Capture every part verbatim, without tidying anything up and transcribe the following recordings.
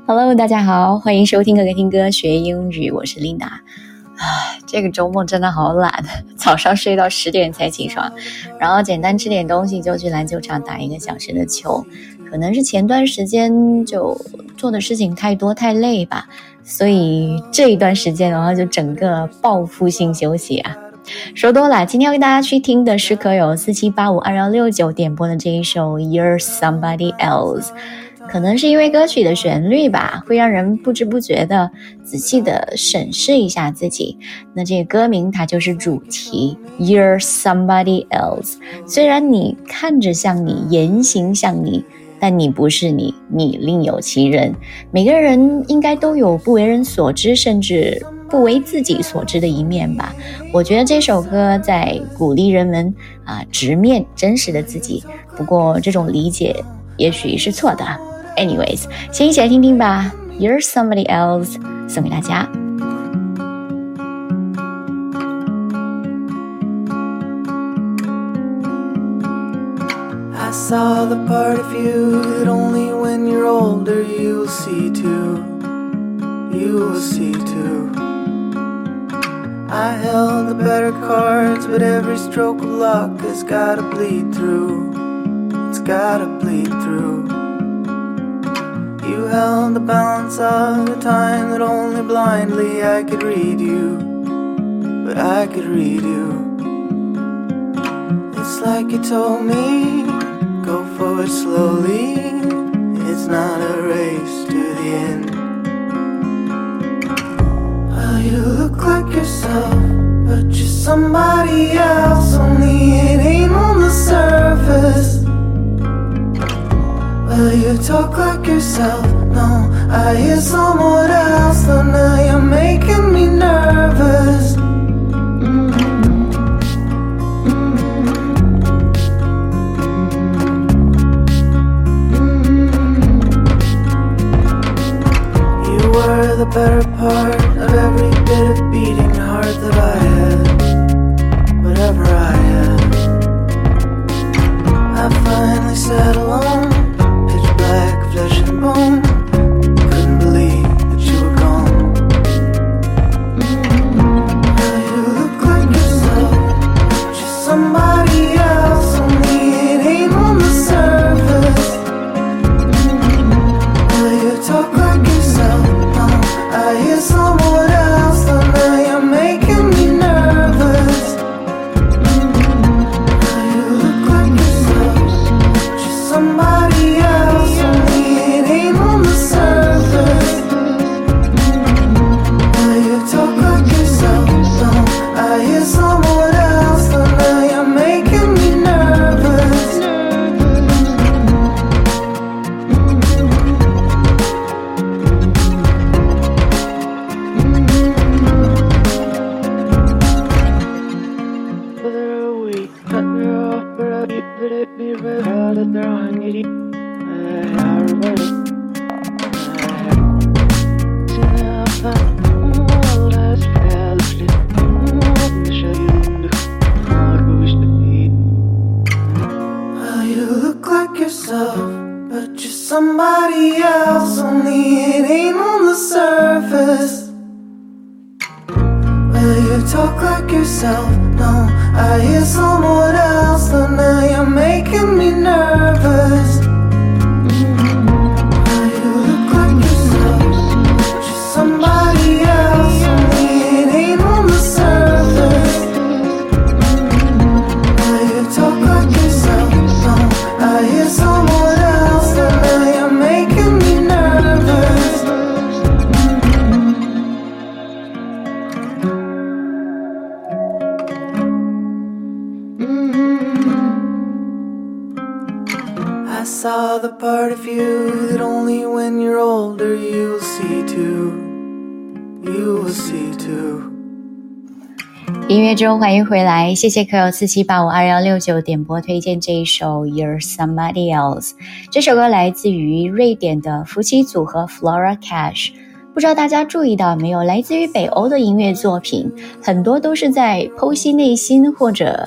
Hello， 大家好，欢迎收听哥哥听歌学英语，我是 Linda。唉，这个周末真的好懒，早上睡到十点才起床，然后简单吃点东西就去篮球场打一个小时的球。可能是前段时间就做的事情太多太累吧，所以这一段时间的话就整个报复性休息啊。说多了，今天要跟大家去听的是可有四七八五二幺六九点播的这一首 You're Somebody Else。可能是因为歌曲的旋律吧，会让人不知不觉的仔细的审视一下自己。那这个歌名它就是主题 You're Somebody Else。 虽然你看着像你，言行像你，但你不是你，你另有其人。每个人应该都有不为人所知，甚至不为自己所知的一面吧。我觉得这首歌在鼓励人们啊、呃，直面真实的自己。不过这种理解也许是错的。Anyways， 先一起来听听吧。 You're Somebody Else 送给大家。 I saw the part of you that only when you're older you'll see too. You will see too. I held the better cards, but every stroke of luck has gotta bleed through. It's gotta bleed through. You held the balance of the time that only blindly I could read you, but I could read you. It's like you told me, go forward slowly, it's not a race to the end. Well, you look like yourself, but you're somebody else, only it ain't on the surface. Well, you talk like yourself, no, I hear someone else, though now you're making me nervous. You were the better part of every bit of beating heart that I had, whatever I had. I finally sat alone, black flesh and bone, couldn't believe that you were gone. Now you look like yourself, but you're somebody else, only it ain't on the surface. Now you talk like yourself, no, I hear someone else, though now you're making me nervous. Now you look like yourself, but you're somebody else, it ain't on the surface. Now you talk like yourself, no, I hear someone else, though now you're making me nervous. Whether we cut her off, but I'll be pretty, be red out of their hungry. Well, you look like yourself, but you're somebody else, only it ain't on the surface. Well, you talk like yourself, no, I hear someone else, though now you're making me nervous. Well, you look like yourself, but you're somebody else, only it ain't on the surface. Well, you talk like yourself, no, I hear someone else, though now you're making me nervous. I saw the part of you that only when you're older you'll see too. You will see too. 音乐中欢迎回来，谢谢可有四七八五二幺六九点播推荐这一首 You're Somebody Else。 这首歌来自于瑞典的夫妻组合 Flora Cash。 不知道大家注意到没有，来自于北欧的音乐作品很多都是在剖析内心或者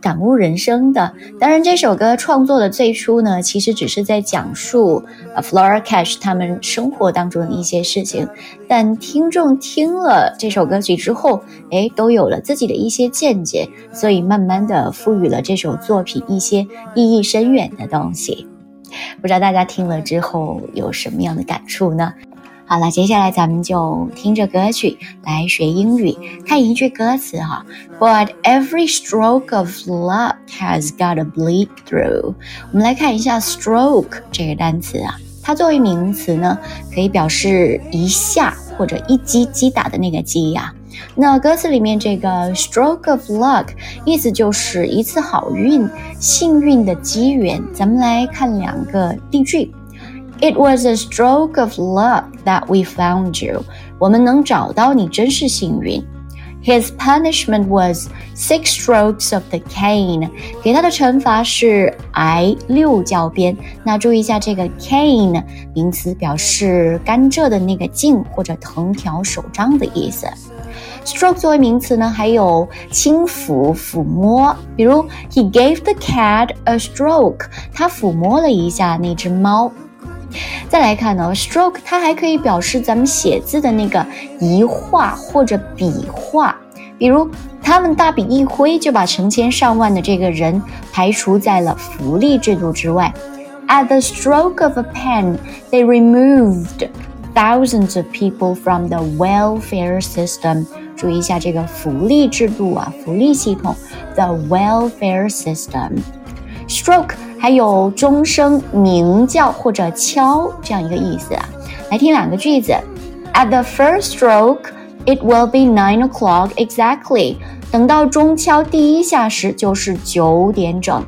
感悟人生的。当然这首歌创作的最初呢，其实只是在讲述、呃、Flora Cash 他们生活当中的一些事情，但听众听了这首歌曲之后，诶，都有了自己的一些见解，所以慢慢的赋予了这首作品一些意义深远的东西。不知道大家听了之后有什么样的感触呢？好了，接下来咱们就听着歌曲来学英语，看一句歌词哈 But every stroke of luck has got a bleed through。 我们来看一下 stroke 这个单词啊，它作为名词呢，可以表示一下或者一击击打的那个击呀、啊。那歌词里面这个 stroke of luck 意思就是一次好运、幸运的机缘。咱们来看两个例句。It was a stroke of luck that we found you. 我们能找到你真是幸运。His punishment was six strokes of the cane. 给他的惩罚是挨六教鞭。那注意一下这个 cane 名词表示甘蔗的那个茎或者藤条手杖的意思。Stroke 作为名词呢，还有轻抚、抚摸，比如 He gave the cat a stroke. 他抚摸了一下那只猫。再来看呢 stroke 它还可以表示咱们写字的那个移画或者笔画，比如他们大笔一挥就把成千上万的这个人排除在了福利制度之外。 At the stroke of a pen, they removed thousands of people from the welfare system. 注意一下这个福利制度啊，福利系统 the welfare system。 Stroke 还有钟声、鸣叫或者敲这样一个意思啊。来听两个句子。 At the first stroke, it will be nine o'clock exactly. 等到钟敲第一下时就是九点整。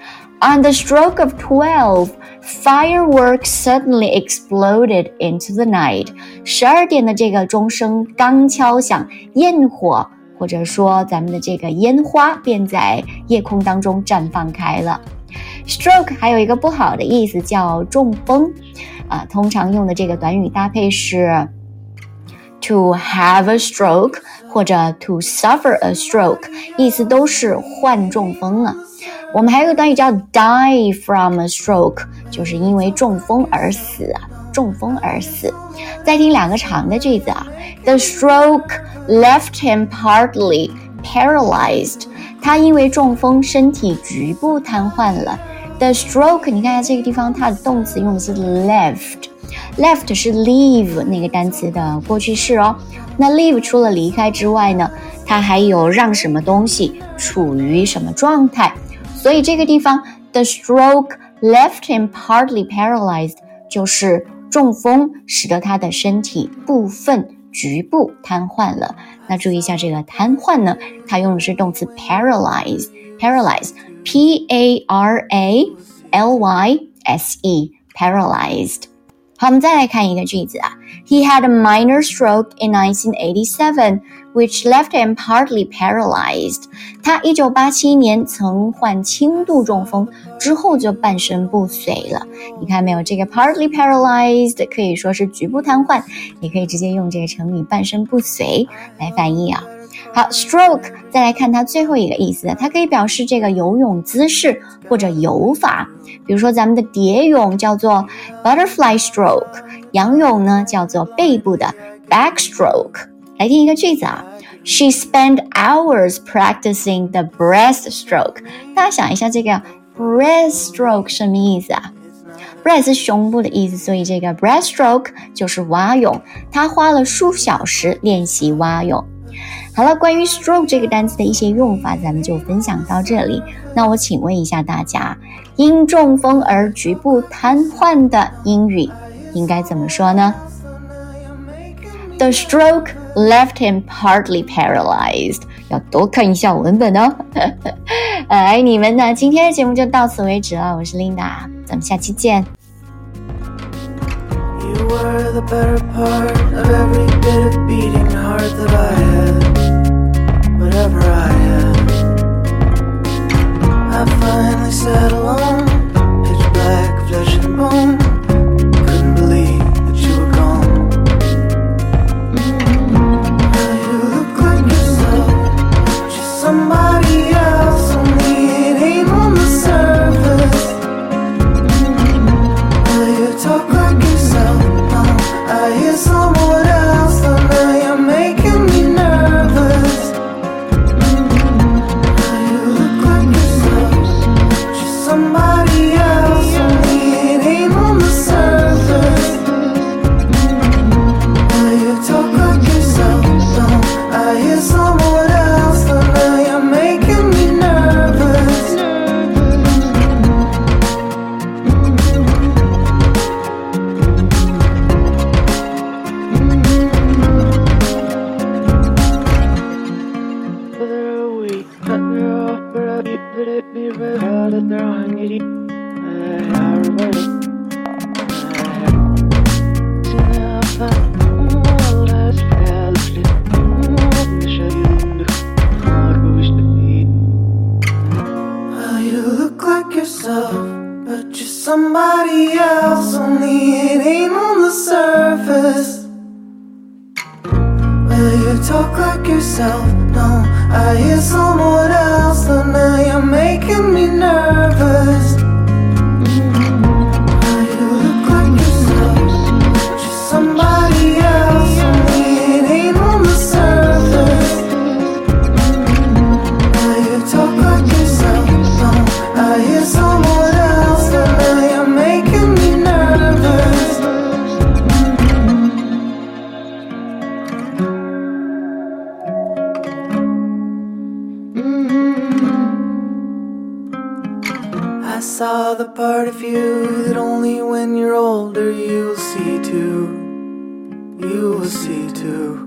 On the stroke of twelve, fireworks suddenly exploded into the night. 十二点的这个钟声刚敲响，焰火或者说咱们的这个烟花便在夜空当中绽放开了。Stroke 还有一个不好的意思叫中风啊，通常用的这个短语搭配是 to have a stroke 或者 to suffer a stroke， 意思都是患中风啊。我们还有一个短语叫 die from a stroke， 就是因为中风而死啊，中风而死。再听两个长的句子啊。 The stroke left him partly paralyzed. 他因为中风身体局部瘫痪了。 The stroke 你看一下这个地方它的动词用的是 left， left 是 leave 那个单词的过去式哦。那 leave 除了离开之外呢，它还有让什么东西处于什么状态，所以这个地方 the stroke left him partly paralyzed 就是中风使得他的身体部分局部瘫痪了。那注意一下这个瘫痪呢，它用的是动词 paralyze paralyze P A R A L Y S E paralyzed。 好，我们再来看一个句子啊。 He had a minor stroke in nineteen eighty-seven which left him partly paralyzed. 他一九八七年曾患轻度中风，之后就半身不遂了。你看没有，这个 partly paralyzed 可以说是局部瘫痪，也可以直接用这个成语半身不遂来翻译啊。好 stroke 再来看它最后一个意思，它可以表示这个游泳姿势或者游法，比如说咱们的蝶泳叫做 butterfly stroke， 仰泳呢叫做背部的 backstroke。 来听一个句子啊。 She spent hours practicing the breaststroke。 大家想一下这个 breaststroke 什么意思啊？ breast 是胸部的意思，所以这个 breaststroke 就是蛙泳，她花了数小时练习蛙泳。好了，关于 stroke 这个单词的一些用法咱们就分享到这里。那我请问一下大家，因中风而局部瘫痪的英语应该怎么说呢？ The stroke left him partly paralyzed。 要多看一下文本哦。哎，你们呢？今天的节目就到此为止了，我是 Linda， 咱们下期见。 You were the better part of every bit of beating heart that I had, whatever I had. I finally sat alone, pitch black, flesh and bone. Couldn't believe that you were gone. Now you look like yourself, just somebody else, only talk like yourself. No, I hear someone else, and now you're making me nervous. Now you look like yourself, just somebody else, only it ain't on the surface. Now you talk like yourself. No, I hear someone else, and now you're making me nervous. Well, you look like yourself, but you're somebody else, only it ain't on the surface. Well, you talk like yourself. No, I hear someone else, and now you're making me nervous. Well, you look like yourself, just somebody else, only it ain't on the surface. Well, you talk like yourself. No, I hear someone else, and now you're making me nervous. I saw the part of you that only when you're older you'll see too. You will see too.